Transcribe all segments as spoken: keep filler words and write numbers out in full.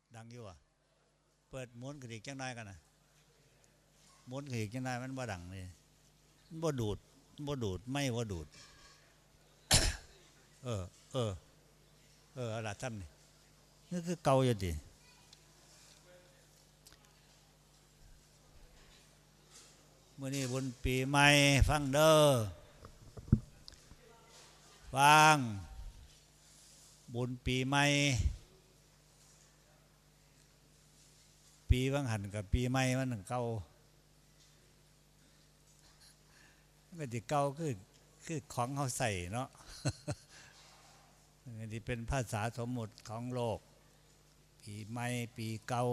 ดังอยู่อ่ะเปิดม้วนกระดิกจังได้กันนะม้วนกระดิกจังได้มันบ่ดังเลยมันบ่ดูดบ่ดูดไม่บ่ดูดเออเออเอออะไรทำนี่นี่คือเก่าอยู่ดิเมื่อนี้บุญปีใหม่ฟังเด้อฟังบุญปีใหม่ปีวังหันกับปีใหม่มันเก่าก็ที่เก่าคือคือของเขาใส่เนาะที่เป็นภาษาสมมุติของโลกปีใหม่ปีเก่า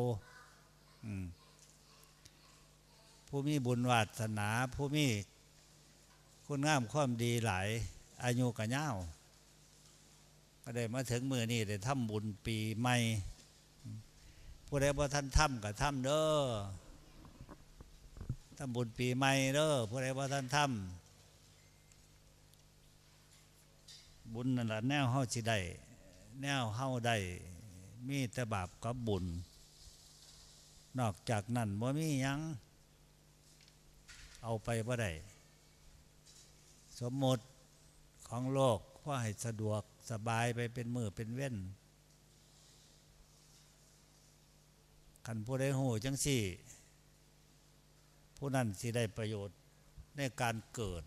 ผู้มีบุญวาสนาผู้มีคุณงามความดีหลายอายุกะยาวก็ได้มาถึงมือนี้ได้ทำบุญปีใหม่ผู้ใดบ่ท่านทำก็ทำเด้อทำบุญปีใหม่เด้อผู้ใดบ่ท่านทำบุญนั่นแหละแนวเฮาสิได้แนวเฮาได้มีแต่บาปกับบุญนอกจากนั้นบ่มีหยังเอาไปบ่ได้สมมติของโลกเพื่อให้สะดวกสบายไปเป็นมือเป็นเว้นคันผู้ใดหูจังสี่ผู้นั้นสิได้ประโยชน์ในการเกิด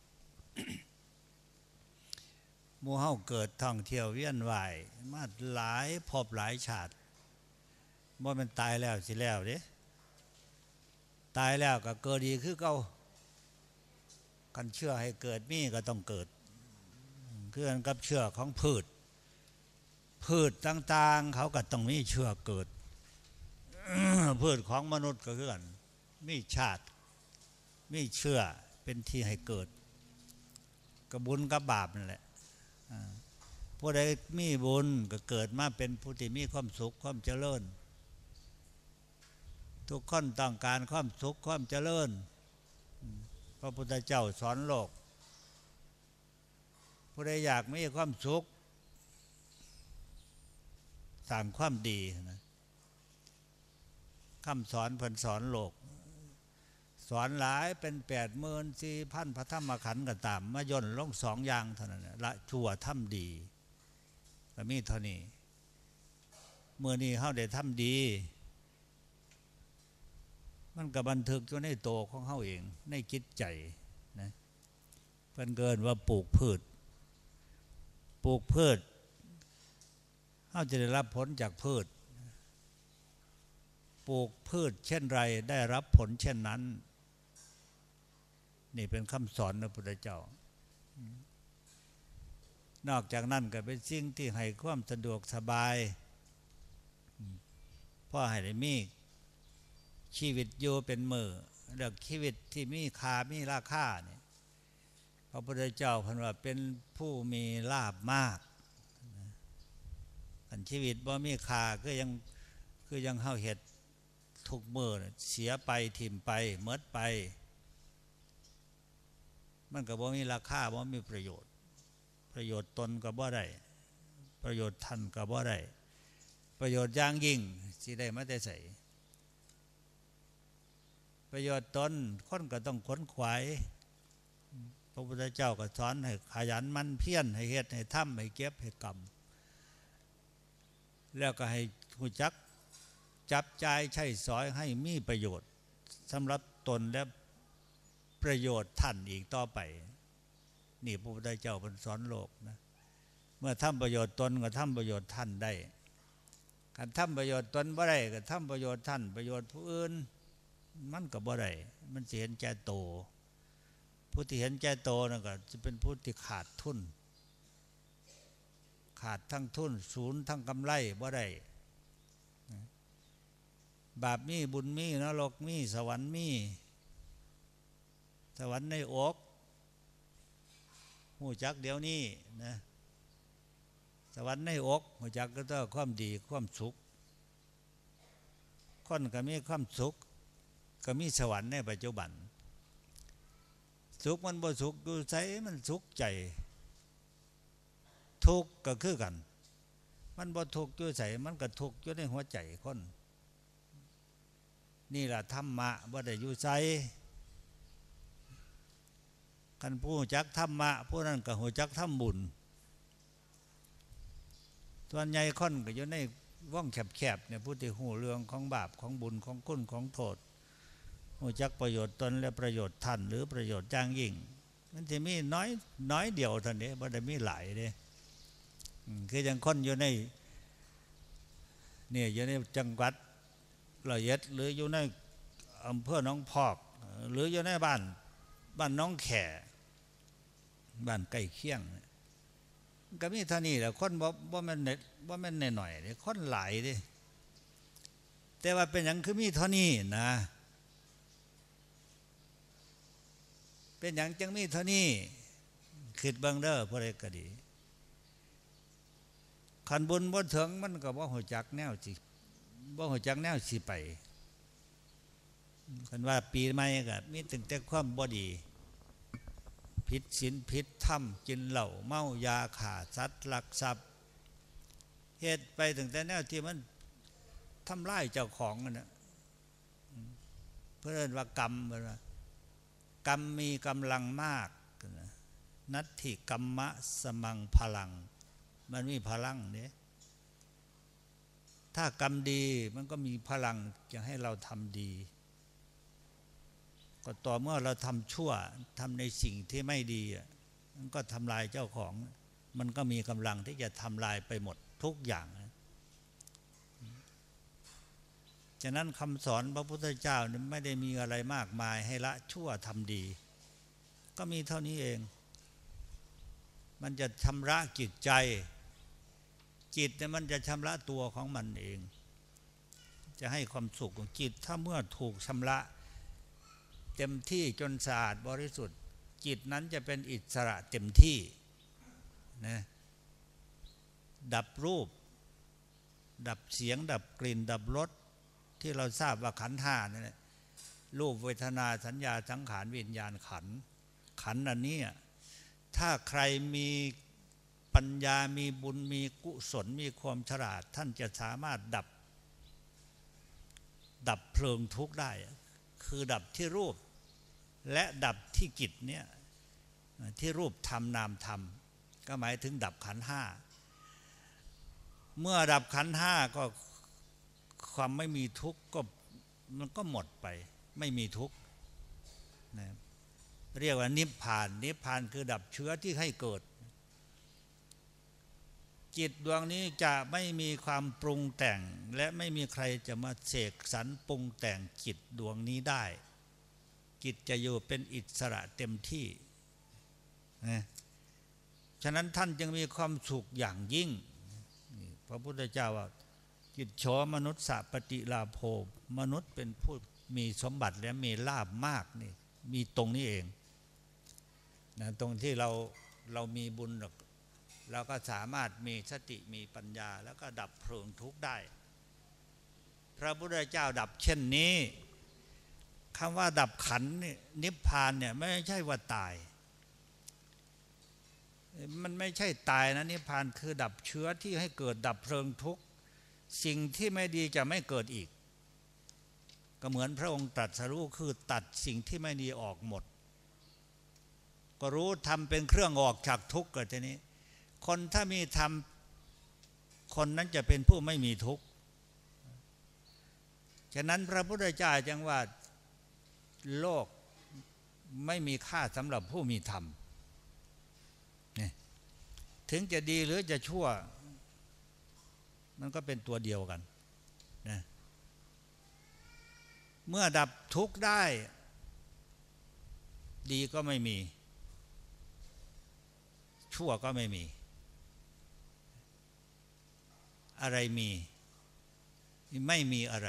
หมู่เฮาเกิดท่องเที่ยวเวียนว่ายมาหลายพบหลายชาติบ่แม่นตายแล้วสิแล้วเด้ตายแล้วก็เกิดดีคือเก่ากันเชื่อให้เกิดมีก็ต้องเกิดเพื่อนกับเชื่อของพืชพืชต่างๆเขาก็ต้องมีเชื่อเกิดพืชของมนุษย์ก็คือกันมีชาติมีเชื่อเป็นที่ให้เกิดกระบุญกับบาปนั่นแหละผู้ใดมีบุญก็เกิดมาเป็นผู้ที่มีความสุขความเจริญทุกคนต้องการความสุขความเจริญพระพุทธเจ้าสอนโลกผู้ใดอยากมีความสุขสร้างความดีนะคำสอนเพิ่นสอนโลกสอนหลายเป็นแปดหมื่นสี่พันพระธรรมขันธ์ก็ตามมาย่นลงสองอย่างเท่านั้นละชั่วทำดีก็มีเท่านี้เมื่อนี้เฮาได้ทำดีมันก็บันทึกอยู่ในโตของเฮาเองในจิตใจนะเพิ่นเกินว่าปลูกพืชปลูกพืชเฮาจะได้รับผลจากพืชปลูกพืชเช่นไรได้รับผลเช่นนั้นนี่เป็นคำสอนพระพุทธเจ้านอกจากนั้นก็เป็นสิ่งที่ให้ความสะดวกสบายเพราะให้ได้มีชีวิตอยู่เป็นมือเรื่องชีวิตที่มีค่ามีราคาเนี่ยพระพุทธเจ้าเพิ่นว่าเป็นผู้มีลาภมากอันชีวิตบ่มีค่าก็ยังคือยังเฮาเฮ็ดทุกมื้อเสียไปถิ่มไปหมดไปมันก็บ่มีราคาบ่มีประโยชน์ประโยชน์ตนก็บ่ได้ประโยชน์ท่านก็บ่ได้ประโยชน์อย่างยิ่งสิได้มาแต่ไสประโยชน์ตนคนก็ต้องขนขวายพระพุทธเจ้าก็สอนให้ขยันมันเพียรให้เฮ็ดให้ทำให้เก็บให้กำแล้วก็ให้รู้จักจับจ่ายใช้สอยให้มีประโยชน์สำหรับตนและประโยชน์ท่านอีกต่อไปนี่พระพุทธเจ้าเป็นสอนโลกนะเมื่อทำประโยชน์ตนก็ทำประโยชน์ท่านได้การทำประโยชน์ตนบ่ได้ก็ทำประโยชน์ท่านประโยชน์ผู้อื่นมันก็บ่ได้มันสิเห็นแก่โตผู้ที่เห็นแก่โตนั่นก็จะเป็นผู้ที่ขาดทุนขาดทั้งทุนศูนย์ทั้งกำไรบ่ได้บาปมีบุญมีนรกมีสวรรค์มีสวรรค์ในอกหูจักเดี๋ยวนี้นะสวรรค์ในอกหูจักก็ต้องความดีความสุขคนก็มีความสุขก็มีสวรรค์ในปัจจุบันสุขมันบ่สุขอยู่ไสมันสุขใจทุกข์ก็คือกันมันบ่ทุกข์อยู่ไสมันก็ทุกข์อยู่ในหัวใจคนนี่ล่ะธรรมะบ่ได้อยู่ไสคันผู้รู้จักธรรมะผู้นั้นก็รู้จักทำบุญส่วนใหญ่คนก็อยู่ในว่องแคบๆเนี่ยผู้ที่รู้เรื่องของบาปของบุญของคุณของโทษรู้จักประโยชน์ตนและประโยชน์ท่านหรือประโยชน์จ้างยิ่งมันจะมีน้อยน้อยเดียวเท่านี้บ่ได้มีหลายเด้คือจังคนอยู่ในเนี่ยอยู่ในจังหวัดร้อยเอ็ดหรืออยู่ในอำเภอหนองพอกหรืออยู่ในบ้านบ้านน้องแข่บ้านใกล้เคียงก็มีเท่านี้แหละคนบ่บ่แม่นเน็ตบ่แม่นหน่อยๆเด้คนหลายเด้แต่ว่าเป็นหยังคือมีเท่านี้นะเป็นหยังจังมีเท่านี้คิดเบิ่งเด้อผู้ใดก็ดีคันบุญบ่ถึงมันก็บ่ฮู้จักแนวสิบ่ฮู้จักแนวสิไปคันว่าปีใหม่ก็มีตั้งแต่ความบ่ดีผิดศีลผิดธรรมกินเหล้าเมายาฆ่าสัตว์ลักทรัพย์เฮ็ดไปตั้งแต่แนวที่มันทำลายเจ้าของนั่นน่ะเพิ่นเรียกว่ากรรมเพิ่นว่ากรรมมีกำลังมากนัตถิกัมมะสมังพลังมันมีพลังเนี่ยถ้ากรรมดีมันก็มีพลังจะให้เราทำดีก็ต่อเมื่อเราทำชั่วทำในสิ่งที่ไม่ดีมันก็ทำลายเจ้าของมันก็มีกำลังที่จะทำลายไปหมดทุกอย่างฉะนั้นคำสอนพระพุทธเจ้าไม่ได้มีอะไรมากมายให้ละชั่วทำดีก็มีเท่านี้เองมันจะชำระจิตใจจิตเนี่ยมันจะชำระตัวของมันเองจะให้ความสุขของจิตถ้าเมื่อถูกชำระเต็มที่จนสะอาดบริสุทธิ์จิตนั้นจะเป็นอิสระเต็มที่นะดับรูปดับเสียงดับกลิ่นดับรสที่เราทราบว่าขันธ์ห้านั่นแหละรูปเวทนาสัญญาสังขารวิญญาณขันธ์ขันธ์อันนี้ถ้าใครมีปัญญามีบุญมีกุศลมีความฉลาดท่านจะสามารถดับดับเพลิงทุกข์ได้คือดับที่รูปและดับที่จิตเนี่ยที่รูปธรรมนามธรรมก็หมายถึงดับขันธ์ห้าเมื่อดับขันธ์ห้าก็ความไม่มีทุกข์ก็มันก็หมดไปไม่มีทุกข์นะเรียกว่านิพพานนิพพานคือดับเชื้อที่ให้เกิดจิตดวงนี้จะไม่มีความปรุงแต่งและไม่มีใครจะมาเสกสรรปรุงแต่งจิตดวงนี้ได้จิตจะอยู่เป็นอิสระเต็มที่นะฉะนั้นท่านจึงมีความสุขอย่างยิ่งพระพุทธเจ้าว่าจิตโฉมนุษสะปฏิลาโภมนุษย์เป็นผู้มีสมบัติและมีลาภมากนี่มีตรงนี้เองนะตรงที่เราเรามีบุญเราก็สามารถมีสติมีปัญญาแล้วก็ดับเพลิงทุกข์ได้พระพุทธเจ้าดับเช่นนี้คำว่าดับขันธ์นิพพานเนี่ยไม่ใช่ว่าตายมันไม่ใช่ตายนะนิพพานคือดับเชื้อที่ให้เกิดดับเพลิงทุกข์สิ่งที่ไม่ดีจะไม่เกิดอีกก็เหมือนพระองค์ตรัสรู้คือตัดสิ่งที่ไม่ดีออกหมดก็รู้ทำเป็นเครื่องออกจากทุกข์ก็ทีนี้คนถ้ามีธรรมคนนั้นจะเป็นผู้ไม่มีทุกข์ฉะนั้นพระพุทธเจ้าจึงว่าโลกไม่มีค่าสำหรับผู้มีธรรมนี่ถึงจะดีหรือจะชั่วมันก็เป็นตัวเดียวกันนะเมื่อดับทุกข์ได้ดีก็ไม่มีชั่วก็ไม่มีอะไรมีไม่มีอะไร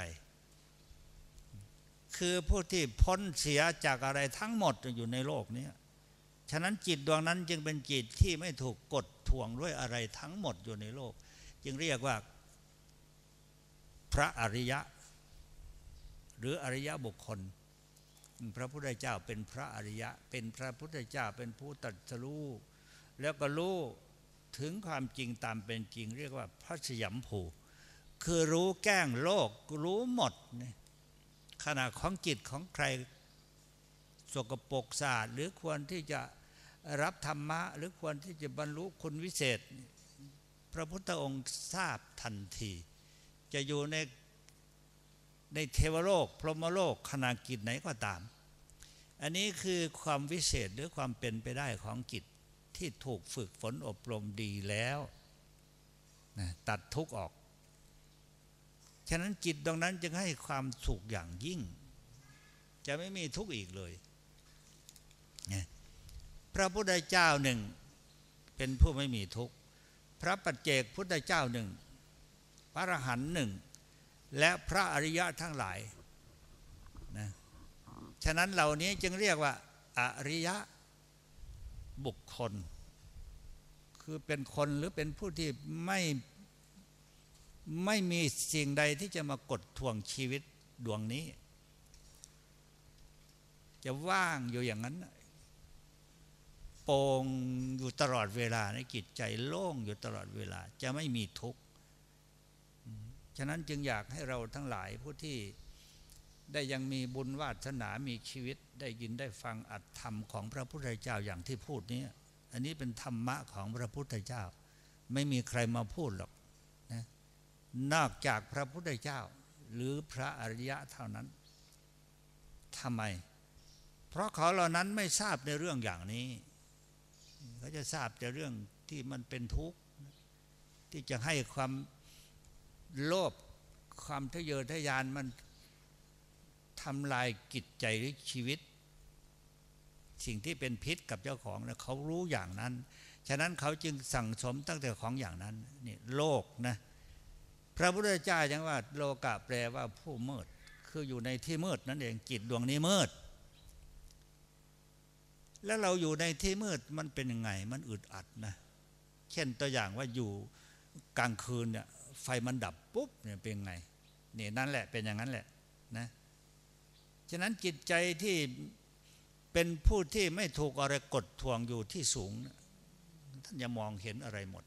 คือผู้ที่พ้นเสียจากอะไรทั้งหมดอยู่ในโลกนี้ฉะนั้นจิตดวงนั้นจึงเป็นจิตที่ไม่ถูกกดท่วงด้วยอะไรทั้งหมดอยู่ในโลกจึงเรียกว่าพระอริยะหรืออริยบุคคลพระพุทธเจ้าเป็นพระอริยะเป็นพระพุทธเจ้าเป็นผู้ตรัสรู้แล้วก็รู้ถึงความจริงตามเป็นจริงเรียกว่าพระสยามภูคือรู้แก้งโลกรู้หมดขณะของจิตของใครสกปรกสะอาดหรือควรที่จะรับธรรมะหรือควรที่จะบรรลุคุณวิเศษพระพุทธองค์ทราบทันทีจะอยู่ในในเทวโลกพรหมโลกขณะกิจไหนก็ตามอันนี้คือความวิเศษหรือความเป็นไปได้ของจิตที่ถูกฝึกฝนอบรมดีแล้วนะตัดทุกข์ออกฉะนั้นจิตตรงนั้นจึงให้ความสุขอย่างยิ่งจะไม่มีทุกข์อีกเลยนะพระพุทธเจ้าหนึ่งเป็นผู้ไม่มีทุกข์พระปัจเจกพุทธเจ้าหนึ่งพระอรหันต์หนึ่งและพระอริยะทั้งหลายนะฉะนั้นเหล่านี้จึงเรียกว่าอริยะบุคคลคือเป็นคนหรือเป็นผู้ที่ไม่ไม่มีสิ่งใดที่จะมากดทวงชีวิตดวงนี้จะว่างอยู่อย่างนั้นโปร่งอยู่ตลอดเวลาในจิตใจโล่งอยู่ตลอดเวลาจะไม่มีทุกข์ฉะนั้นจึงอยากให้เราทั้งหลายผู้ที่ได้ยังมีบุญวาสนามีชีวิตได้ยินได้ฟังอัตธรรมของพระพุทธเจ้าอย่างที่พูดนี้อันนี้เป็นธรรมะของพระพุทธเจ้าไม่มีใครมาพูดหรอกนะนอกจากพระพุทธเจ้าหรือพระอริยะเท่านั้นทำไมเพราะเขาเหล่านั้นไม่ทราบในเรื่องอย่างนี้เขาจะทราบแต่เรื่องที่มันเป็นทุกข์ที่จะให้ความโลภความทะเยอทะยานมันทำลายจิตใจหรือชีวิตสิ่งที่เป็นพิษกับเจ้าของนะเขารู้อย่างนั้นฉะนั้นเขาจึงสั่งสมตั้งแต่ของอย่างนั้นนี่โลกนะพระพุทธเจ้ายังว่าโลกะแปลว่าผู้มืดคืออยู่ในที่มืดนั่นเองจิตดวงนี้มืดแล้วเราอยู่ในที่มืดมันเป็นยังไงมันอึดอัดนะเช่นตัวอย่างว่าอยู่กลางคืนเนี่ยไฟมันดับปุ๊บเนี่ยเป็นไงนี่นั่นแหละเป็นอย่างนั้นแหละนะฉะนั้นจิตใจที่เป็นผู้ที่ไม่ถูกอะไรกดทวงอยู่ที่สูงท่านจะมองเห็นอะไรหมด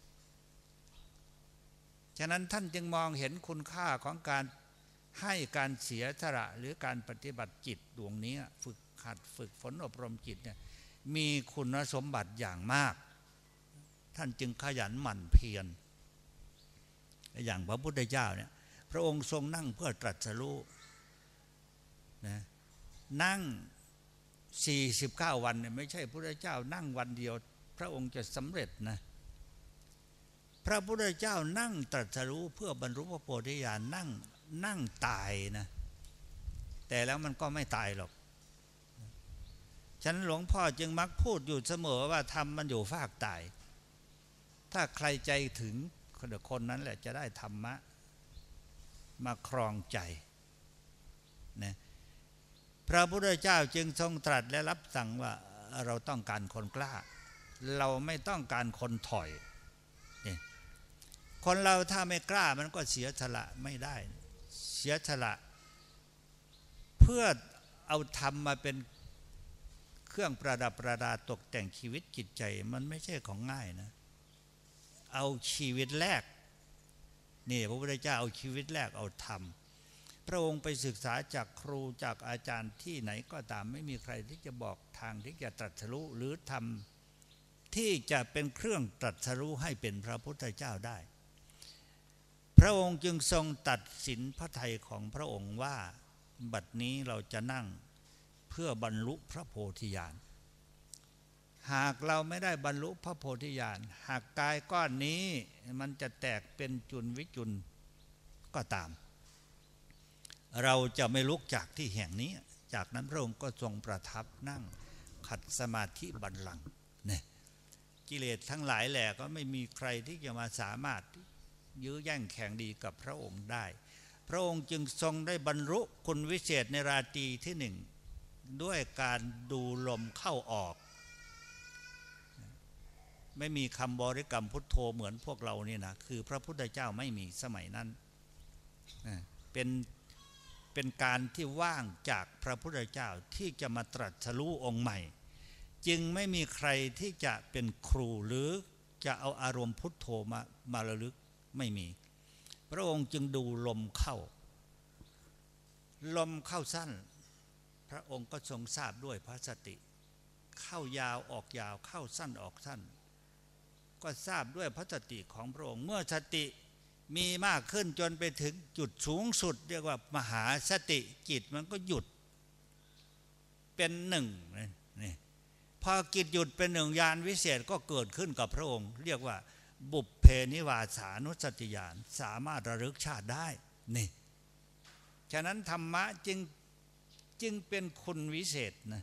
ฉะนั้นท่านจึงมองเห็นคุณค่าของการให้การเสียสละหรือการปฏิบัติจิตดวงนี้ฝึกหัดฝึกฝนอบรมจิตเนี่ยมีคุณสมบัติอย่างมากท่านจึงขยันหมั่นเพียรอย่างพระพุทธเจ้าเนี่ยพระองค์ทรงนั่งเพื่อตรัสรู้นะนั่งสี่สิบเก้าวันเนี่ยไม่ใช่พระพุทธเจ้านั่งวันเดียวพระองค์จะสำเร็จนะพระพุทธเจ้านั่งตรัสรู้เพื่อบรรลุพระโพธิญาณนั่งนั่งตายนะแต่แล้วมันก็ไม่ตายหรอกฉะนั้นหลวงพ่อจึงมักพูดอยู่เสมอว่าธรรมมันอยู่ฟากตายถ้าใครใจถึงคนนั้นแหละจะได้ธรรมะมาครองใจนะพระพุทธเจ้าจึงทรงตรัสและรับสั่งว่าเราต้องการคนกล้าเราไม่ต้องการคนถอยนี่คนเราถ้าไม่กล้ามันก็เสียสละไม่ได้เสียสละเพื่อเอาธรรมมาเป็นเครื่องประดับประดาตกแต่งชีวิตจิตใจมันไม่ใช่ของง่ายนะเอาชีวิตแรกนี่พระพุทธเจ้าเอาชีวิตแรกเอาธรรมพระองค์ไปศึกษาจากครูจากอาจารย์ที่ไหนก็ตามไม่มีใครที่จะบอกทางที่จะตรัสรู้หรือทำที่จะเป็นเครื่องตรัสรู้ให้เป็นพระพุทธเจ้าได้พระองค์จึงทรงตัดสินพระทัยของพระองค์ว่าบัดนี้เราจะนั่งเพื่อบรรลุพระโพธิญาณหากเราไม่ได้บรรลุพระโพธิญาณหากกายก้อนนี้มันจะแตกเป็นจุลวิจุลก็ตามเราจะไม่ลุกจากที่แห่งนี้จากนั้นพระองค์ก็ทรงประทับนั่งขัดสมาธิบัลลังก์เนี่ยกิเลสทั้งหลายแหละก็ไม่มีใครที่จะมาสามารถยื้อแย่งแข่งดีกับพระองค์ได้พระองค์จึงทรงได้บรรลุคุณวิเศษในราตรีที่หนึ่งด้วยการดูลมเข้าออกไม่มีคำบริกรรมพุทโธเหมือนพวกเรานี่นะคือพระพุทธเจ้าไม่มีสมัยนั้นเป็นเป็นการที่ว่างจากพระพุทธเจ้าที่จะมาตรัสรู้องค์ใหม่จึงไม่มีใครที่จะเป็นครูหรือจะเอาอารมณ์พุทโธมามาระลึกไม่มีพระองค์จึงดูลมเข้าลมเข้าสั้นพระองค์ก็ทรงทราบด้วยพระสติเข้ายาวออกยาวเข้าสั้นออกสั้นก็ทราบด้วยพระสติของพระองค์เมื่อสติมีมากขึ้นจนไปถึงจุดสูงสุดเรียกว่ามหาสติจิตมันก็หยุดเป็นหนึ่งนี่พอกิจหยุดเป็นหนึ่งญาณวิเศษก็เกิดขึ้นกับพระองค์เรียกว่าบุพเพนิวาสานุสติญาณสามารถระลึกชาติได้นี่ฉะนั้นธรรมะจึงจึงเป็นคุณวิเศษนะ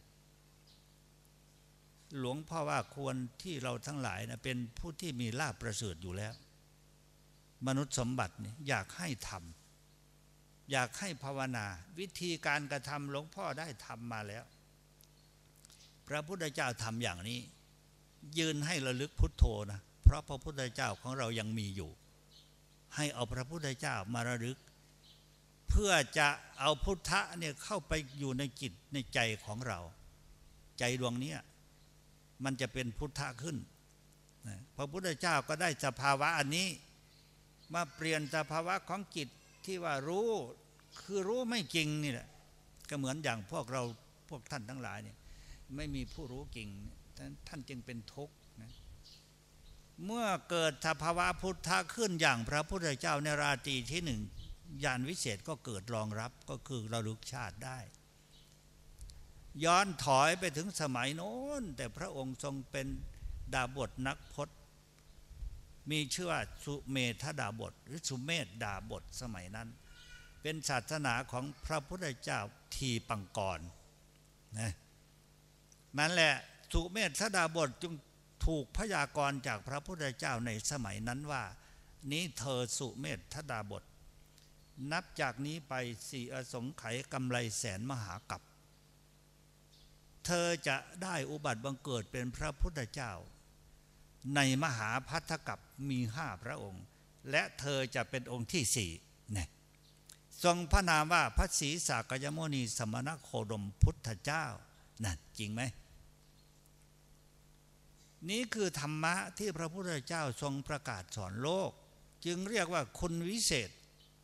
หลวงพ่อว่าควรที่เราทั้งหลายนะเป็นผู้ที่มีลาภประเสริฐอยู่แล้วมนุษย์สมบัตินี่อยากให้ทำอยากให้ภาวนาวิธีการกระทำหลวงพ่อได้ทำมาแล้วพระพุทธเจ้าทำอย่างนี้ยืนให้ระลึกพุทโธนะเพราะพระพุทธเจ้าของเรายังมีอยู่ให้เอาพระพุทธเจ้ามาระลึกเพื่อจะเอาพุทธะเนี่ยเข้าไปอยู่ในจิตในใจของเราใจดวงนี้มันจะเป็นพุทธะขึ้นพระพุทธเจ้าก็ได้สภาวะอันนี้มาเปลี่ยนสภาวะของจิตที่ว่ารู้คือรู้ไม่จริงนี่แหละก็เหมือนอย่างพวกเราพวกท่านทั้งหลายเนี่ยไม่มีผู้รู้จริงท่านจึงเป็นทุกข์นะเมื่อเกิดสภาวะพุทธะขึ้นอย่างพระพุทธเจ้าในราตรีที่หนึ่งญาณวิเศษก็เกิดรองรับก็คือระลึกชาติได้ย้อนถอยไปถึงสมัยโน้นแต่พระองค์ทรงเป็นดาบทนักพจน์มีชื่อว่าสุเมธดาบทหรือสุเมธดาบทสมัยนั้นเป็นศาสนาของพระพุทธเจ้าทีปังกรนะนั่นแหละสุเมธดาบทจึงถูกพยากรณ์จากพระพุทธเจ้าในสมัยนั้นว่านี้เธอสุเมธดาบทนับจากนี้ไปสี่อสงไขยกำไรแสนมหากัปเธอจะได้อุบัติบังเกิดเป็นพระพุทธเจ้าในมหาภัททกัปมีห้าพระองค์และเธอจะเป็นองค์ที่สี่เนี่ยทรงพระนามว่าพระศรีสากยมุนีสมณโคดมพุทธเจ้านั่นจริงไหมนี้คือธรรมะที่พระพุทธเจ้าทรงประกาศสอนโลกจึงเรียกว่าคุณวิเศษ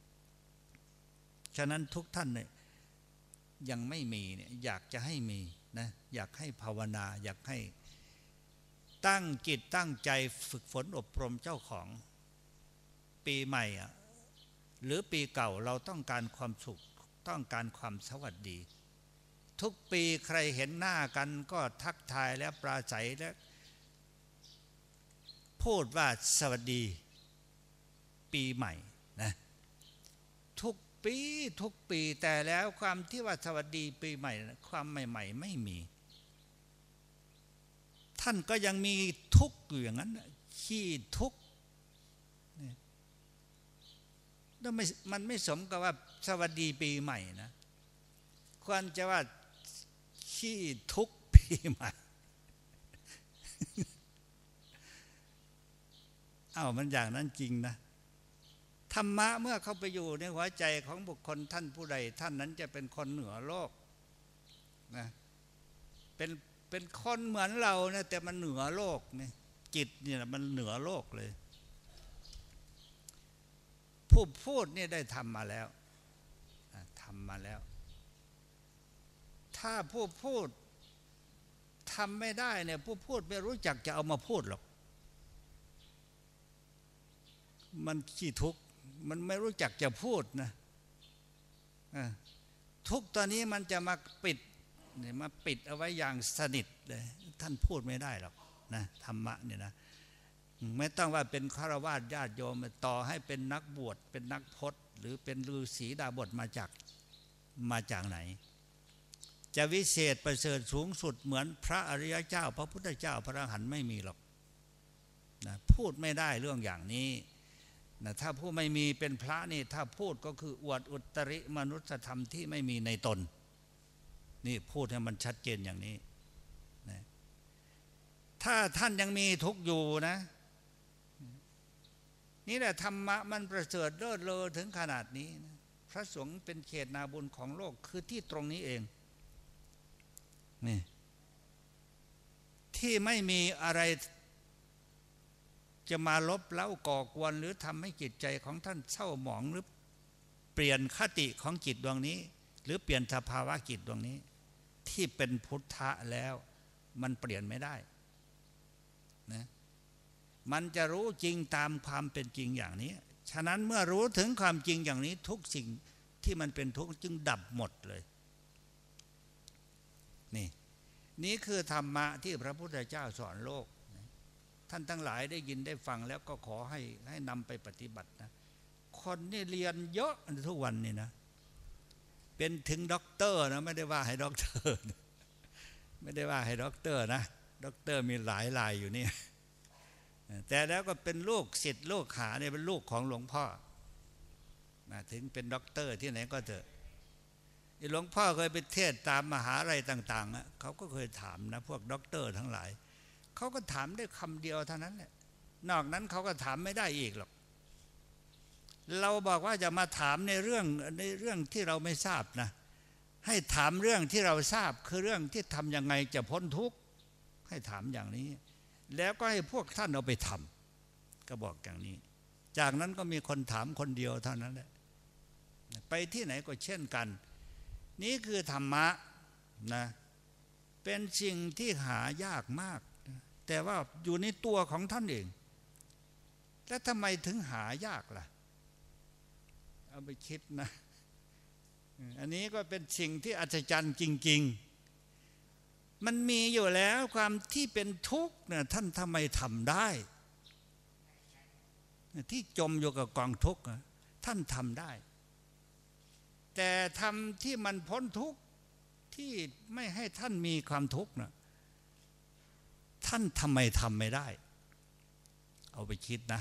ฉะนั้นทุกท่านเนี่ยยังไม่มีเนี่ยอยากจะให้มีนะอยากให้ภาวนาอยากให้ตั้งจิตตั้งใจฝึกฝนอบรมเจ้าของปีใหม่อ่ะหรือปีเก่าเราต้องการความสุขต้องการความสวัสดีทุกปีใครเห็นหน้ากันก็ทักทายและปราศัยและพูดว่าสวัสดีปีใหม่นะทุกปีทุกปีแต่แล้วความที่ว่าสวัสดีปีใหม่ความใหม่ๆไม่มีท่านก็ยังมีทุกข์อยู่อย่างนั้นขี้ทุกข์แล้วไม่มันไม่สมกับว่าสวัสดีปีใหม่นะควรจะว่าขี้ทุกข์ปีใหม่ เอ้ามันอย่างนั้นจริงนะธรรมะเมื่อเข้าไปอยู่ในหัวใจของบุคคลท่านผู้ใดท่านนั้นจะเป็นคนเหนือโลกนะเป็นเป็นคนเหมือนเรานะแต่มันเหนือโลกนี่จิตเนี่ยมันเหนือโลกเลยผู้พูดนี่ได้ทำมาแล้วทำมาแล้วถ้าผู้พูดทำไม่ได้เนี่ยผู้พูดไม่รู้จักจะเอามาพูดหรอกมันขี้ทุกข์มันไม่รู้จักจะพูดนะทุกตอนนี้มันจะมาปิดเนี่ยมาปิดเอาไว้อย่างสนิทเลยท่านพูดไม่ได้หรอกนะธรรมะเนี่ยนะไม่ต้องว่าเป็นฆราวาสญาติโยมต่อให้เป็นนักบวชเป็นนักพจน์หรือเป็นฤาษีดาบทมาจากมาจากไหนจะวิเศษประเสริฐสูงสุดเหมือนพระอริยเจ้าพระพุทธเจ้าพระอรหันต์ไม่มีหรอกนะพูดไม่ได้เรื่องอย่างนี้นะถ้าผู้ไม่มีเป็นพระนี่ถ้าพูดก็คืออวดอุตริมนุสธรรมที่ไม่มีในตนนี่พูดให้มันชัดเจนอย่างนี้นะถ้าท่านยังมีทุกข์อยู่นะนี่แหละธรรมะมันประเสริฐเลิศเลอถึงขนาดนี้นะพระสงฆ์เป็นเขตนาบุญของโลกคือที่ตรงนี้เองนี่ที่ไม่มีอะไรจะมาลบเล้าก่อกวนหรือทำให้จิตใจของท่านเศร้าหมองหรือเปลี่ยนคติของจิตดวงนี้หรือเปลี่ยนสภาวะจิตดวงนี้ที่เป็นพุทธะแล้วมันเปลี่ยนไม่ได้นะมันจะรู้จริงตามความเป็นจริงอย่างนี้ฉะนั้นเมื่อรู้ถึงความจริงอย่างนี้ทุกสิ่งที่มันเป็นทุกข์จึงดับหมดเลยนี่นี่คือธรรมะที่พระพุทธเจ้าสอนโลกท่านทั้งหลายได้ยินได้ฟังแล้วก็ขอให้ให้นำไปปฏิบัตินะคนนี่เรียนเยอะทุกวันนี่นะเป็นถึงด็อกเตอร์นะไม่ได้ว่าให้ด็อกเตอร์ไม่ได้ว่าให้ด็อกเตอร์นะด็อกเตอร์มีหลายรายอยู่นี่แต่แล้วก็เป็นลูกศิษย์ลูกหาเนี่ยเป็นลูกของหลวงพ่อนะถึงเป็นด็อกเตอร์ที่ไหนก็เถอะหลวงพ่อเคยไปเทศตามมหาลัยต่างๆเขาก็เคยถามนะพวกด็อกเตอร์ทั้งหลายเขาก็ถามได้คำเดียวเท่านั้นแหละนอกนั้นเขาก็ถามไม่ได้อีกหรอกเราบอกว่าจะมาถามในเรื่องในเรื่องที่เราไม่ทราบนะให้ถามเรื่องที่เราทราบคือเรื่องที่ทำยังไงจะพ้นทุกข์ให้ถามอย่างนี้แล้วก็ให้พวกท่านเอาไปทำก็บอกอย่างนี้จากนั้นก็มีคนถามคนเดียวเท่านั้นแหละไปที่ไหนก็เช่นกันนี่คือธรรมะนะเป็นสิ่งที่หายากมากแต่ว่าอยู่ในตัวของท่านเองแล้วทำไมถึงหายากล่ะเอาไปคิดนะอันนี้ก็เป็นสิ่งที่อัศจรรย์จริงๆมันมีอยู่แล้วความที่เป็นทุกข์เนี่ยท่านทำไมทำได้ที่จมอยู่กับกองทุกข์ท่านทำได้แต่ทำที่มันพ้นทุกข์ที่ไม่ให้ท่านมีความทุกข์นะท่านทำไมทำไม่ได้เอาไปคิดนะ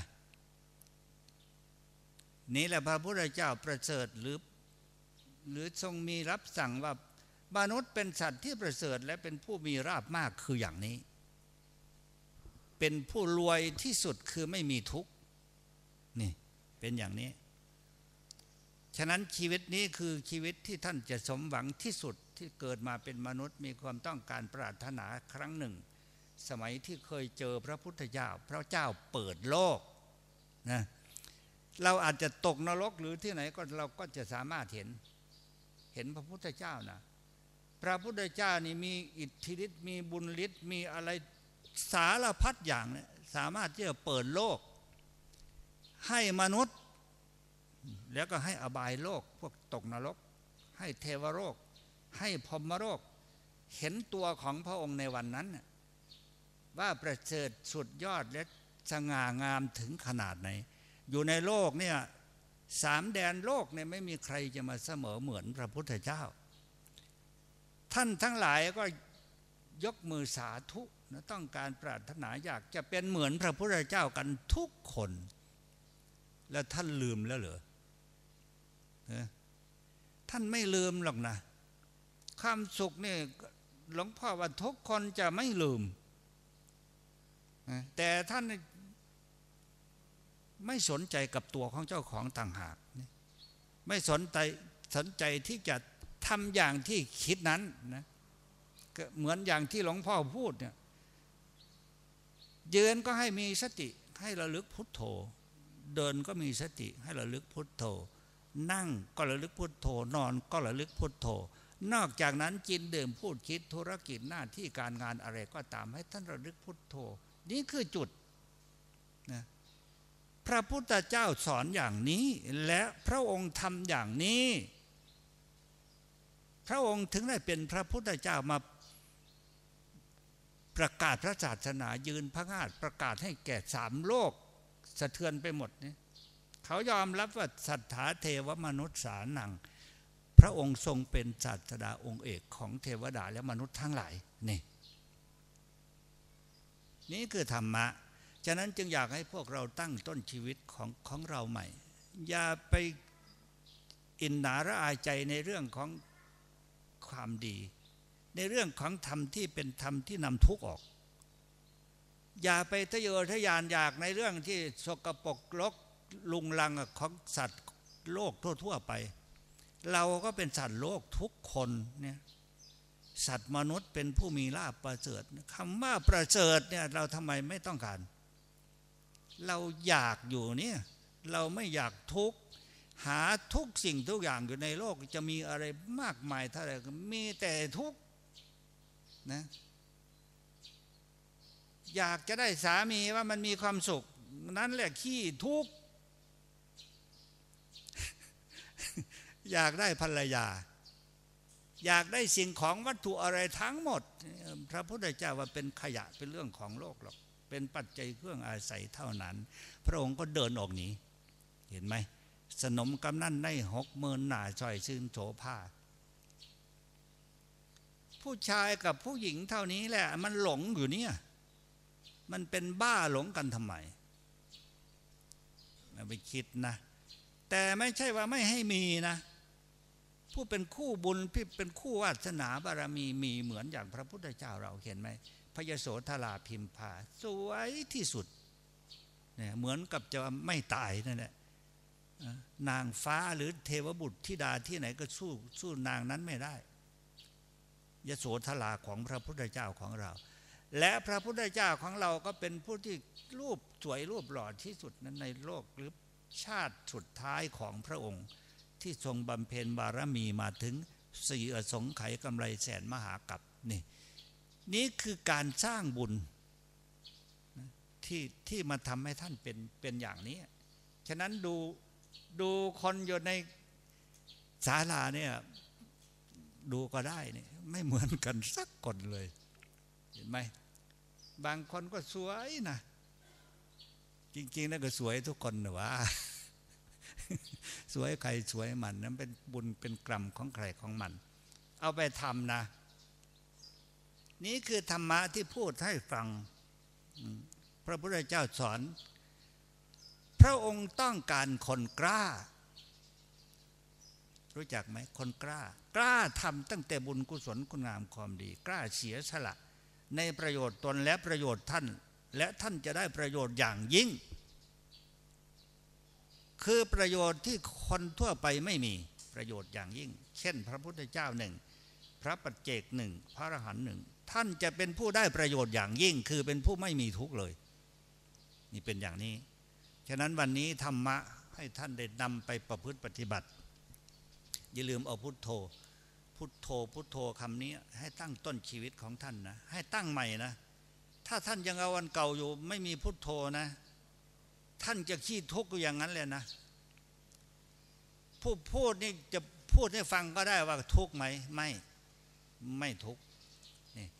นี่แหละพระพุทธเจ้าประเสริฐหรือหรือทรงมีรับสั่งว่ามนุษย์เป็นสัตว์ที่ประเสริฐและเป็นผู้มีราภมากคืออย่างนี้เป็นผู้รวยที่สุดคือไม่มีทุกข์นี่เป็นอย่างนี้ฉะนั้นชีวิตนี้คือชีวิตที่ท่านจะสมหวังที่สุดที่เกิดมาเป็นมนุษย์มีความต้องการปรารถนาครั้งหนึ่งสมัยที่เคยเจอพระพุทธเจ้าพระเจ้าเปิดโลกนะเราอาจจะตกนรกหรือที่ไหนก็เราก็จะสามารถเห็นเห็นพระพุทธเจ้านะพระพุทธเจ้านี่มีอิทธิฤทธิ์มีบุญฤทธิ์มีอะไรสารพัดอย่างเนี่ยสามารถที่จะเปิดโลกให้มนุษย์แล้วก็ให้อบายโลกพวกตกนรกให้เทวโลกให้พรหมโลกเห็นตัวของพระองค์ในวันนั้นว่าประเสริฐสุดยอดและสง่างามถึงขนาดไหนอยู่ในโลกเนี่ยสามแดนโลกเนี่ยไม่มีใครจะมาเสมอเหมือนพระพุทธเจ้าท่านทั้งหลายก็ยกมือสาธุนะต้องการปรารถนาอยากจะเป็นเหมือนพระพุทธเจ้ากันทุกคนแล้วท่านลืมแล้วเหรอท่านไม่ลืมหรอกนะความสุขนี่หลวงพ่อว่าทุกคนจะไม่ลืมแต่ท่านไม่สนใจกับตัวของเจ้าของต่างหากไม่สนใจสนใจที่จะทำอย่างที่คิดนั้นนะเหมือนอย่างที่หลวงพ่อพูดเนี่ยยืนก็ให้มีสติให้ระลึกพุทโธเดินก็มีสติให้ระลึกพุทโธนั่งก็ระลึกพุทโธนอนก็ระลึกพุทโธนอกจากนั้นกินดื่มพูดคิดธุรกิจหน้าที่การงานอะไรก็ตามให้ท่านระลึกพุทโธนี่คือจุดนะพระพุทธเจ้าสอนอย่างนี้และพระองค์ทำอย่างนี้พระองค์ถึงได้เป็นพระพุทธเจ้ามาประกาศพระศาสนายืนพระราชประกาศให้แก่สามโลกสะเทือนไปหมดนี่เขายอมรับว่าสัทธาเทวมนุษย์สานังพระองค์ทรงเป็นศาสดาองค์เอกของเทวดาและมนุษย์ทั้งหลายนี่นี่คือธรรมะฉะนั้นจึงอยากให้พวกเราตั้งต้นชีวิตของของเราใหม่อย่าไปอินหนาระอายใจในเรื่องของความดีในเรื่องของธรรมที่เป็นธรรมที่นำทุกข์ออกอย่าไปทะเยอทะยานอยากในเรื่องที่สกปรกรกลุงลังของสัตว์โลกทั่วๆไปเราก็เป็นสัตว์โลกทุกคนเนี่ยสัตว์มนุษย์เป็นผู้มีลาภประเสริฐคำว่าประเสริฐเนี่ยเราทำไมไม่ต้องการเราอยากอยู่เนี่ยเราไม่อยากทุกข์หาทุกสิ่งทุกอย่างอยู่ในโลกจะมีอะไรมากมายเท่าไหร่มีแต่ทุกข์นะอยากจะได้สามีว่ามันมีความสุขนั่นแหละขี้ทุกข์อยากได้ภรรยาอยากได้สิ่งของวัตถุอะไรทั้งหมดพระพุทธเจ้าว่าเป็นขยะเป็นเรื่องของโลกหรอกเป็นปัจจัยเครื่องอาศัยเท่านั้นพระองค์ก็เดินออกหนีเห็นไหมสนมกำนันได้หกหมื่นหน่าชอยชื่นโสภาผู้ชายกับผู้หญิงเท่านี้แหละมันหลงอยู่เนี่ยมันเป็นบ้าหลงกันทำไมเราไปคิดนะแต่ไม่ใช่ว่าไม่ให้มีนะผู้เป็นคู่บุญที่เป็นคู่วาสนาบารมีมีเหมือนอย่างพระพุทธเจ้าเราเห็นไหมพระยโสธราพิมพาสวยที่สุดเนี่ยเหมือนกับจะไม่ตายนั่นแหละนางฟ้าหรือเทวบุตรธิดาที่ไหนก็สู้สู้นางนั้นไม่ได้ยโสธราของพระพุทธเจ้าของเราและพระพุทธเจ้าของเราก็เป็นผู้ที่รูปสวยรูปหล่อที่สุดนั้นในโลกหรือชาติสุดท้ายของพระองค์ที่ทรงบำเพ็ญบารมีมาถึงสี่อสงไขยกำไรแสนมหากัปนี่นี่คือการสร้างบุญที่ที่มาทำให้ท่านเป็นเป็นอย่างนี้ฉะนั้นดูดูคนอยู่ในศาลาเนี่ยดูก็ได้เนี่ยไม่เหมือนกันสักคนเลยเห็นไหมบางคนก็สวยนะจริงๆแล้วก็สวยทุกคนนะว่าสวยใครสวยมันนั้นเป็นบุญเป็นกรรมของใครของมันเอาไปทำนะนี่คือธรรมะที่พูดให้ฟังพระพุทธเจ้าสอนพระองค์ต้องการคนกล้ารู้จักไหมคนกล้ากล้าทำตั้งแต่บุญกุศลคุณงามความดีกล้าเสียสละในประโยชน์ตนและประโยชน์ท่านและท่านจะได้ประโยชน์อย่างยิ่งคือประโยชน์ที่คนทั่วไปไม่มีประโยชน์อย่างยิ่งเช่นพระพุทธเจ้าหนึ่งพระปัจเจกหนึ่งพระอรหันต์หนึ่งท่านจะเป็นผู้ได้ประโยชน์อย่างยิ่งคือเป็นผู้ไม่มีทุกข์เลยนี่เป็นอย่างนี้ฉะนั้นวันนี้ธรรมะให้ท่านได้นำไปประพฤติปฏิบัติอย่าลืมเอาพุทโธพุทโธพุทโธคำนี้ให้ตั้งต้นชีวิตของท่านนะให้ตั้งใหม่นะถ้าท่านยังเอาวันเก่าอยู่ไม่มีพุทโธนะท่านจะขี้ทุกข์อย่างนั้นเลยนะผู้พูดนี่จะพูดให้ฟังก็ได้ว่าทุกข์ไหมไม่ไม่ทุกข์นี่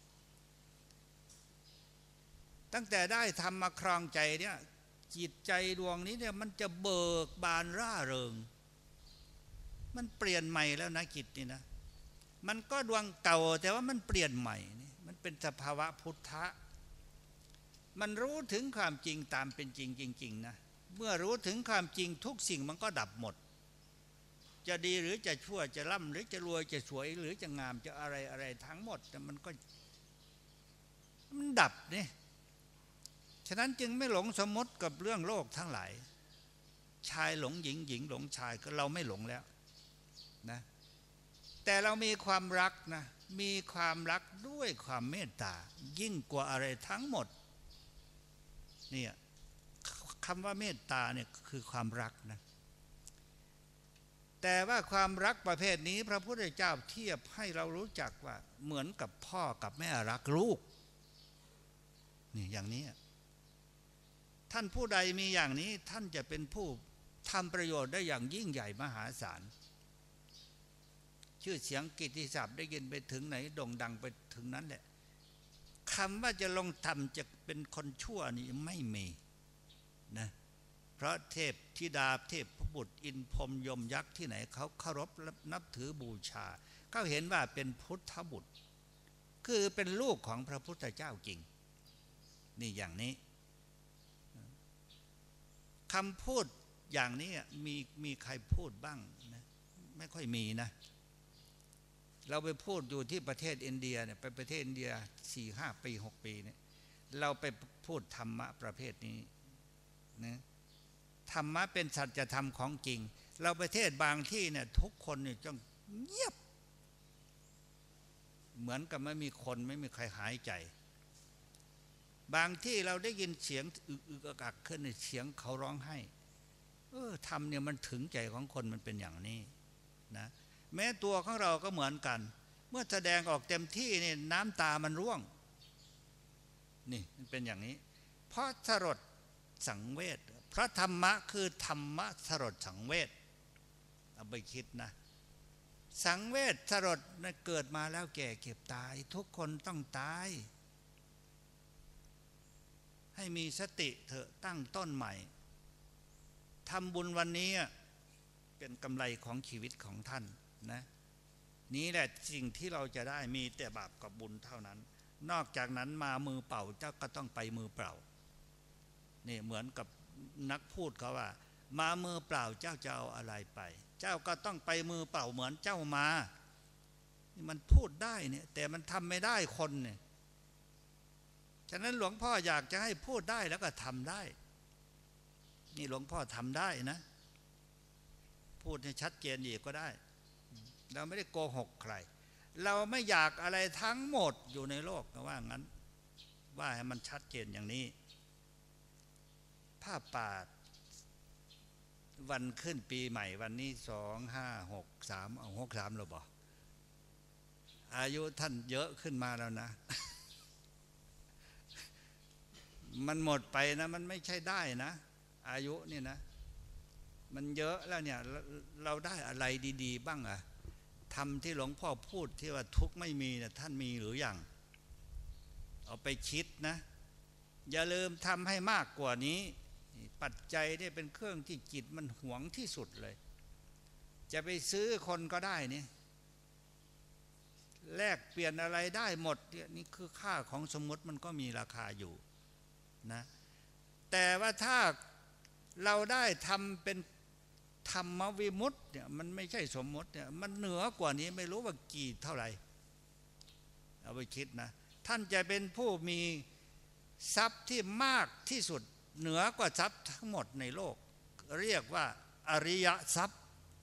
ตั้งแต่ได้ทำมาครองใจเนี่ยจิตใจดวงนี้เนี่ยมันจะเบิกบานร่าเริงมันเปลี่ยนใหม่แล้วนะจิตนี่นะมันก็ดวงเก่าแต่ว่ามันเปลี่ยนใหม่นี่มันเป็นสภาวะพุทธะมันรู้ถึงความจริงตามเป็นจริงจริงๆนะเมื่อรู้ถึงความจริงทุกสิ่งมันก็ดับหมดจะดีหรือจะชั่วจะร่ำหรือจะรวยจะสวยหรือจะงามจะอะไรอะไรทั้งหมดแต่มันก็มันดับนี่ฉะนั้นจึงไม่หลงสมมติกับเรื่องโลกทั้งหลายชายหลงหญิงหญิงหลงชายก็เราไม่หลงแล้วนะแต่เรามีความรักนะมีความรักด้วยความเมตตายิ่งกว่าอะไรทั้งหมดเนี่ยคำว่าเมตตาเนี่ยคือความรักนะแต่ว่าความรักประเภทนี้พระพุทธเจ้าเทียบให้เรารู้จักว่าเหมือนกับพ่อกับแม่รักลูกนี่อย่างนี้ท่านผู้ใดมีอย่างนี้ท่านจะเป็นผู้ทำประโยชน์ได้อย่างยิ่งใหญ่มหาศาลชื่อเสียงกิตติศัพท์ได้ยินไปถึงไหนโด่งดังไปถึงนั้นแหละคำว่าจะลงทำจะเป็นคนชั่วนี่ไม่มีนะเพราะเทพธิดาเทพบุตรอินพรหมยมยักษ์ที่ไหนเขาเคารพนับถือบูชาเขาเห็นว่าเป็นพุทธบุตรคือเป็นลูกของพระพุทธเจ้าจริงนี่อย่างนี้คำพูดอย่างนี้มีมีใครพูดบ้างนะไม่ค่อยมีนะเราไปพูดอยู่ที่ประเทศอินเดียเนี่ยไปประเทศอินเดียสี่ห้าปีหกปีเนี่ยเราไปพูดธรรมะประเภทนี้นะธรรมะเป็นสัจธรรมของจริงเราประเทศบางที่เนี่ยทุกคนเนี่ยต้องเงียบเหมือนกับไม่มีคนไม่มีใครหายใจบางที่เราได้ยินเสียงอึกอึกอักอักขึ้นในเสียงเขาร้องไห้เออทำเนี่ยมันถึงใจของคนมันเป็นอย่างนี้นะแม้ตัวของเราก็เหมือนกันเมื่อแสดงออกเต็มที่นี่น้ำตามันร่วงนี่มันเป็นอย่างนี้เพราะสลดสังเวชพระธรรมะคือธรรมะสลดสังเวชเอาไปคิดนะสังเวชสลดเกิดมาแล้วแก่เก็บตายทุกคนต้องตายให้มีสติเถอะตั้งต้นใหม่ทำบุญวันนี้เป็นกำไรของชีวิตของท่านนะนี้แหละสิ่งที่เราจะได้มีแต่บาปกับบุญเท่านั้นนอกจากนั้นมามือเปล่าเจ้าก็ต้องไปมือเปล่านี่เหมือนกับนักพูดเขาว่ามามือเปล่าเจ้าจะเอาอะไรไปเจ้าก็ต้องไปมือเปล่าเหมือนเจ้ามานี่มันพูดได้เนี่ยแต่มันทำไม่ได้คนเนี่ยฉะนั้นหลวงพ่ออยากจะให้พูดได้แล้วก็ทำได้นี่หลวงพ่อทำได้นะพูดให้ชัดเจนอีกก็ได้เราไม่ได้โกหกใครเราไม่อยากอะไรทั้งหมดอยู่ในโลกก็ว่างั้นว่าให้มันชัดเจนอย่างนี้ผ้าป่าวันขึ้นปีใหม่วันนี้สองห้าหกสามเอาหกสามหรือเปล่าอายุท่านเยอะขึ้นมาแล้วนะมันหมดไปนะมันไม่ใช่ได้นะอายุนี่นะมันเยอะแล้วเนี่ยเราได้อะไรดีๆบ้างอะทำที่หลวงพ่อพูดที่ว่าทุกข์ไม่มีนะท่านมีหรือยังเอาไปคิดนะอย่าลืมทำให้มากกว่านี้ปัจจัยนี่เป็นเครื่องที่จิตมันหวงที่สุดเลยจะไปซื้อคนก็ได้นี่แลกเปลี่ยนอะไรได้หมดเนี่ยนี่คือค่าของสมมติมันก็มีราคาอยู่นะแต่ว่าถ้าเราได้ทำเป็นธรรมวิมุตติเนี่ยมันไม่ใช่สมมติเนี่ยมันเหนือกว่านี้ไม่รู้ว่ากี่เท่าไหร่เอาไปคิดนะท่านจะเป็นผู้มีทรัพย์ที่มากที่สุดเหนือกว่าทรัพย์ทั้งหมดในโลกเรียกว่าอริยทรัพย์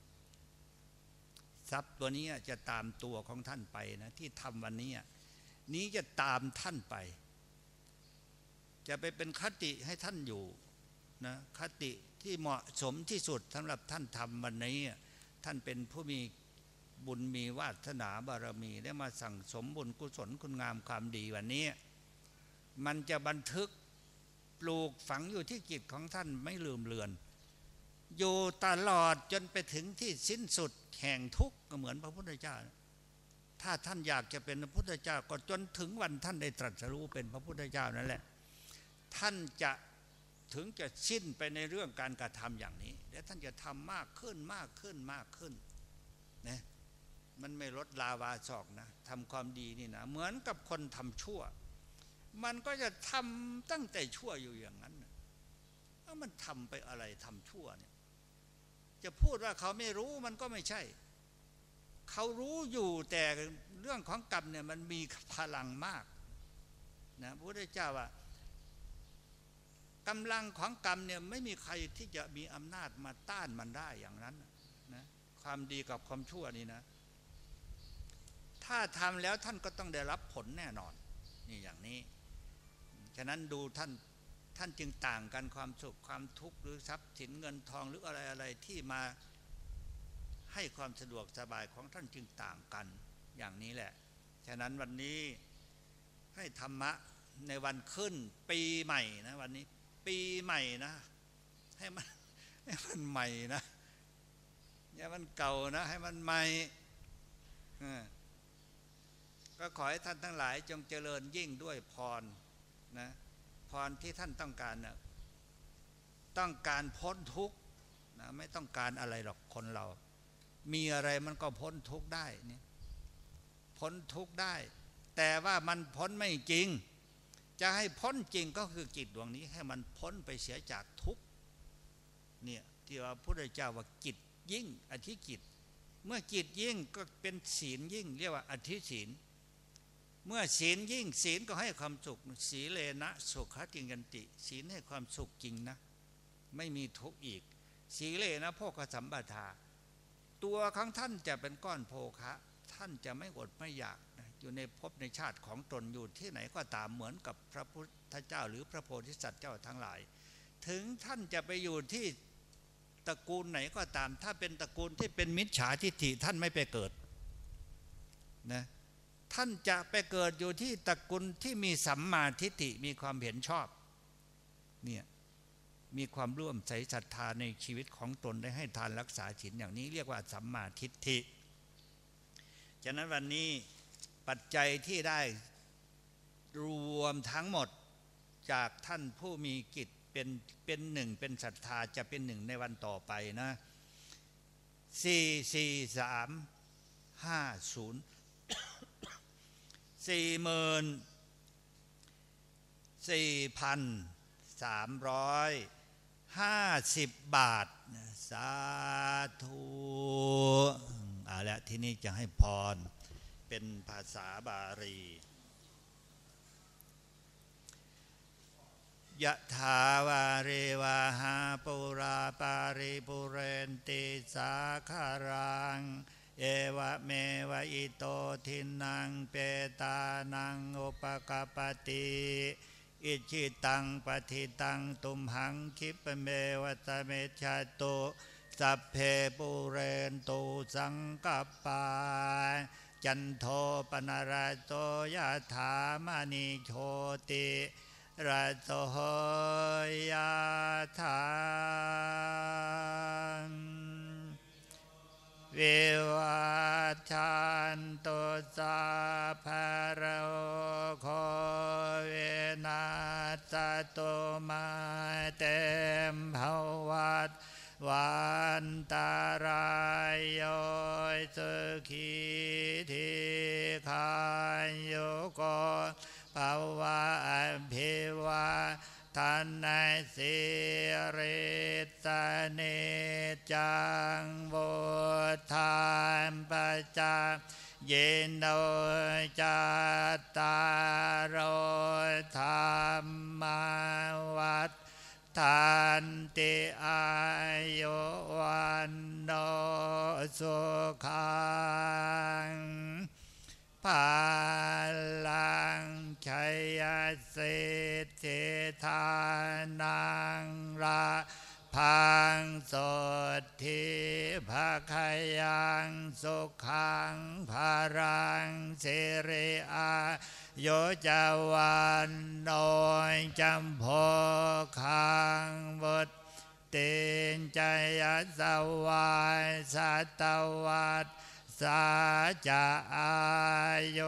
ทรัพย์ตัวนี้จะตามตัวของท่านไปนะที่ทำวันนี้นี้จะตามท่านไปจะไปเป็นคติให้ท่านอยู่นะคติที่เหมาะสมที่สุดสำหรับท่านทำวันนี้ท่านเป็นผู้มีบุญมีวาสนาบารมีได้มาสั่งสมบุญกุศลคุณงามความดีวันนี้มันจะบันทึกปลูกฝังอยู่ที่จิตของท่านไม่ลืมเลือนอยู่ตลอดจนไปถึงที่สิ้นสุดแห่งทุกข์ก็เหมือนพระพุทธเจ้าถ้าท่านอยากจะเป็นพระพุทธเจ้าก็จนถึงวันท่านได้ตรัสรู้เป็นพระพุทธเจ้านั่นแหละท่านจะถึงจะสิ้นไปในเรื่องการกระทำอย่างนี้และท่านจะทำมากขึ้นมากขึ้นมากขึ้นนะมันไม่ลดลาวาศอกนะทำความดีนี่นะเหมือนกับคนทำชั่วมันก็จะทำตั้งแต่ชั่วอยู่อย่างนั้นแล้วมันทำไปอะไรทำชั่วเนี่ยจะพูดว่าเขาไม่รู้มันก็ไม่ใช่เขารู้อยู่แต่เรื่องของกรรมเนี่ยมันมีพลังมากนะพระพุทธเจ้าว่ากำลังของกรรมเนี่ยไม่มีใครที่จะมีอำนาจมาต้านมันได้อย่างนั้นนะความดีกับความชั่วนี่นะถ้าทำแล้วท่านก็ต้องได้รับผลแน่นอนนี่อย่างนี้ฉะนั้นดูท่านท่านจึงต่างกันความสุขความทุกข์หรือทรัพย์สินเงินทองหรืออะไรอะไรที่มาให้ความสะดวกสบายของท่านจึงต่างกันอย่างนี้แหละฉะนั้นวันนี้ให้ธรรมะในวันขึ้นปีใหม่นะวันนี้ปีใหม่นะให้มันให้มันใหม่นะอย่ามันเก่านะให้มันใหม่ก็ขอให้ท่านทั้งหลายจงเจริญยิ่งด้วยพรนะพรที่ท่านต้องการนะต้องการพ้นทุกข์นะไม่ต้องการอะไรหรอกคนเรามีอะไรมันก็พ้นทุกข์ได้นี่พ้นทุกข์ได้แต่ว่ามันพ้นไม่จริงจะให้พ้นจริงก็คือจิตดวงนี้ให้มันพ้นไปเสียจากทุกข์เนี่ยที่ว่าพระพุทธเจ้าว่าจิตยิ่งอธิจิตเมื่อจิตยิ่งก็เป็นศีลยิ่งเรียกว่าอธิศีลเมื่อศีลยิ่งศีลก็ให้ความสุขศีเลนะสุขติยันติศีลให้ความสุขจริงนะไม่มีทุกข์อีกศีเลนะโภคสัมปทาตัวของท่านจะเป็นก้อนโภคะท่านจะไม่อดไม่อยากนะอยู่ในภพในชาติของตนอยู่ที่ไหนก็ตามเหมือนกับพระพุทธเจ้าหรือพระโพธิสัตว์เจ้าทั้งหลายถึงท่านจะไปอยู่ที่ตระกูลไหนก็ตามถ้าเป็นตระกูลที่เป็นมิจฉาทิฏฐิท่านไม่ไปเกิดนะท่านจะไปเกิดอยู่ที่ตระกูลที่มีสัมมาทิฏฐิมีความเห็นชอบเนี่ยมีความร่วมใสศรัทธาในชีวิตของตนได้ให้ทานรักษาศีลอย่างนี้เรียกว่าสัมมาทิฏฐิฉะนั้นวันนี้ปัจจัยที่ได้รวมทั้งหมดจากท่านผู้มีกิจเป็นเป็นหนึ่งเป็นศรัทธาจะเป็นหนึ่งในวันต่อไปนะสี่สี่สามห้าศูนย์สี่หมื่นสี่พันสามร้อยห้าสิบบาทสาธุเอาละที่นี้จะให้พรเป็นภาษาบาลียะถาวาริวาหาปุราปาริปุเรนติสาคารังเอวะเมวะอิโตทินังเปตานังอุปกปติอิจิตังปฏิตังตุมหังคิปเมวะตเมชะโตสัพเพปุเรนตุสังกปาจันโทปนารโตยะถามณิโชติระโตยะถาวิวัชชันตุสัพพะโรโควินาศตุมาเตมภวัตวันตารายโยสุขีทีขายุโกภวะอภิวาทนาสิริสเนจังบุทานปัจจาเยโนจัตตารโอธรรมาวัฏฐานติอายุวันโนสุขังพาลังชัยสิทธิทานังราพังสดทิภาคยังสุขังภารังสิริอาโยจาวันโนจำโพคังบุตตินจยสวายสัตวัตสาจะอายุ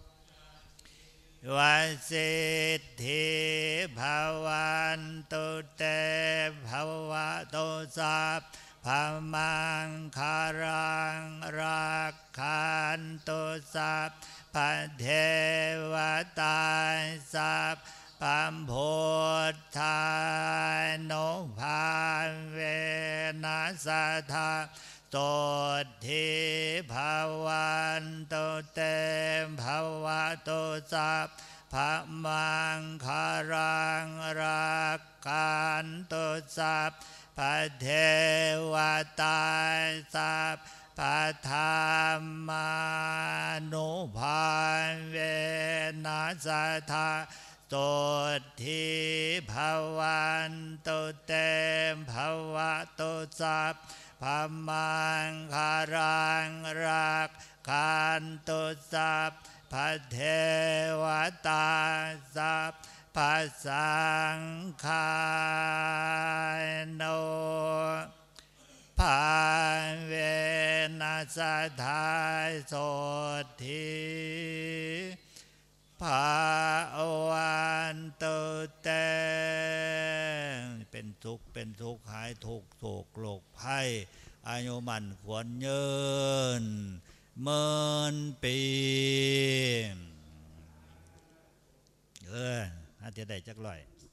วสิทธิภวันตุเตภวะตุสัพพมังคารังรักขันตุสัพพเทวตาสัพพัมพุทธานุภาเวนัสธาโตทิภวันตุเตภวะตุสัพพมังคารังรักขันตุสัพพเทวตาสัพพธรรมานุภาเวนัสธาโตทิภวันตุเตภวะตุสัพพมังคารังรักขันตุสัพพเทวตาสัพพสังฆานุภาเวนัสธาโสทิภาวันตุเตเป็นทุกข์เป็นทุกข์หายทุกข์โศกโรคภัยอายุมันควรยืนหมื่นปีเอออาจจะได้จักร้อย